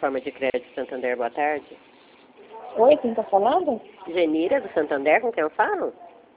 plataforma de crédito Santander, boa tarde. Oi, quem tá falando? Genira, do Santander, com quem eu falo?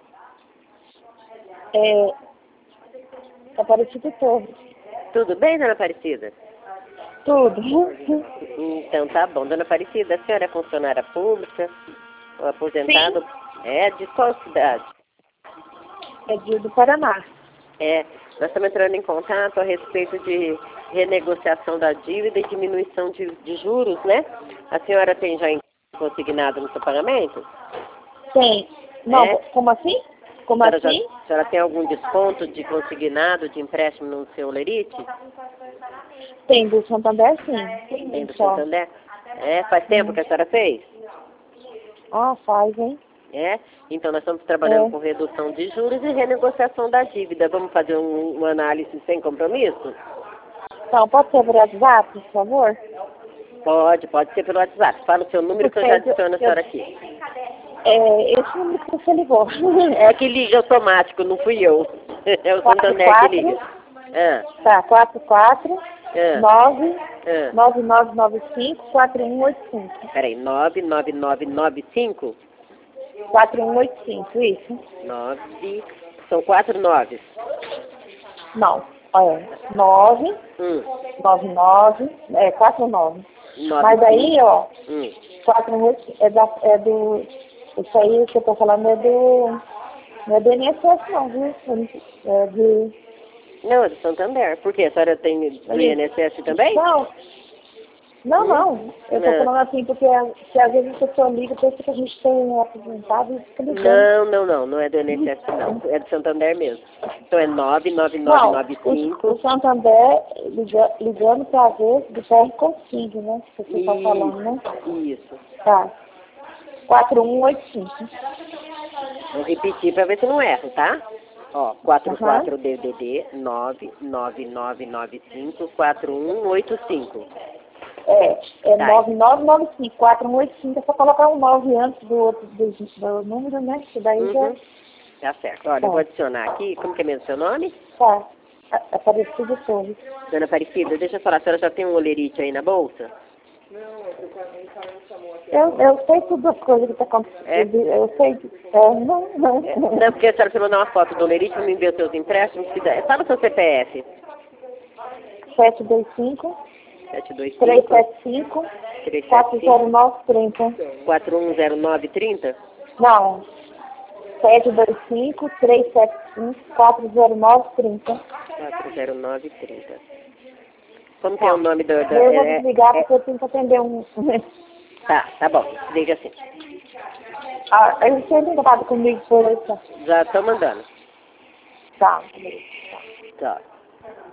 Aparecido Torres. Tudo bem, dona Aparecida? Tudo. Então tá bom. Dona Aparecida, a senhora é funcionária pública ou aposentado? Sim. É, de qual cidade? É do Paraná. Nós estamos entrando em contato a respeito de renegociação da dívida e diminuição de juros, né? A senhora tem já consignado no seu pagamento? Tem. Não, como assim? Como A assim? senhora tem algum desconto de consignado, de empréstimo no seu lerite? Tem do Santander, sim. Tem do Só. Santander? Faz tempo que a senhora fez? Ah, faz, hein? Então nós estamos trabalhando com redução de juros e renegociação da dívida. Vamos fazer uma análise sem compromisso? Então, pode ser por WhatsApp, por favor? Pode ser pelo WhatsApp. Fala o seu número que eu já adiciono a senhora aqui. Esse número que você ligou. É que liga automático, não fui eu. É o Santander que liga. Tá, 44 9 9995 4185. Peraí, 99995? 4185, isso. 9, são 4 9. Não, 9 99, 49. Mas aí, 418 isso aí que eu tô falando não é do INSS não, viu? Não, é do Santander. Por quê? A senhora tem do INSS também? Não. Eu tô falando assim porque se às vezes a pessoa liga, pensa que a gente tem aposentado e fica ligando. Não é do INSS não. É do Santander mesmo. Então é 99995. O Santander ligando pra ver do PR Consigo, né? Que você tá falando, né? Isso. Tá. 4185. Vou repetir para ver se não erro, tá? 44 DDD 99995 4185. É 9995, 4185, é só colocar um 9 antes do número, né? Que daí já... Tá certo. Olha, eu vou adicionar aqui, como que é mesmo seu nome? Tá. Aparecido Torres. Dona Aparecida, deixa eu falar, a senhora já tem um olerite aí na bolsa? Eu sei tudo as coisas que tá acontecendo. Eu sei. Não, porque a senhora precisa mandar uma foto do olerite para me ver os seus empréstimos. Fala o seu CPF. 725 375 40930. 410930? Não. 725 375 40930. 40930. Como que é o nome do... Eu vou desligar porque eu tenho que atender um... Tá bom. Liga assim. Eles têm ligado comigo por isso. Já estou mandando. Tá. Tá.